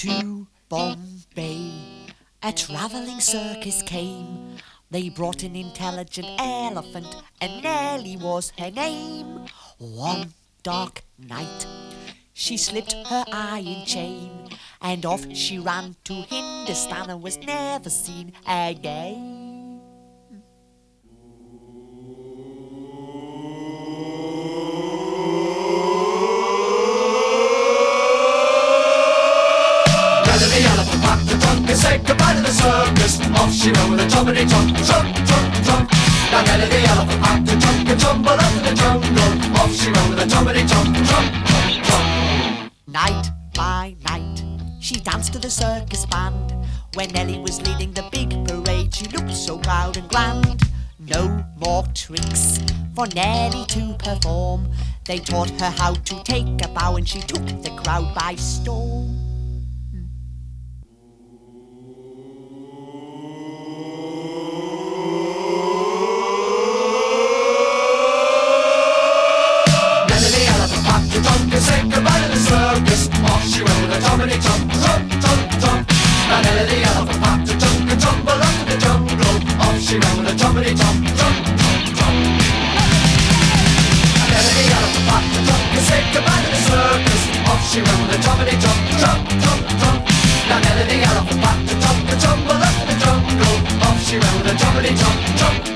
To Bombay, a travelling circus came. They brought an intelligent elephant, and Nellie was her name. One dark night, she slipped her iron chain, and off she ran to Hindustan and was never seen again. The elephant packed a trunk and said goodbye to the circus. Off she went with a choppity chomp, chomp, chomp, chomp. Now Nellie the elephant packed a trunk and tumbled up to the jungle. Off she went with a choppity chomp, chomp, chomp, chomp. Night by night, she danced to the circus band. When Nellie was leading the big parade, she looked so proud and grand. No more tricks for Nellie to perform. They taught her how to take a bow, and she took the crowd by storm. Said goodbye to the circus. Off she went with a choppity chomp, chomp, chomp, chomp. Now Nellie the elephant packed a trunk and tumbled up to the jungle. Off she went with a choppity chomp, chomp, chomp, chomp. Now Nellie the elephant packed a trunk and said goodbye to the circus. Off she went with a choppity chomp, chomp, chomp, chomp. Now Nellie the elephant packed a trunk and tumbled up to the jungle. Off she went with a choppity chomp, chomp.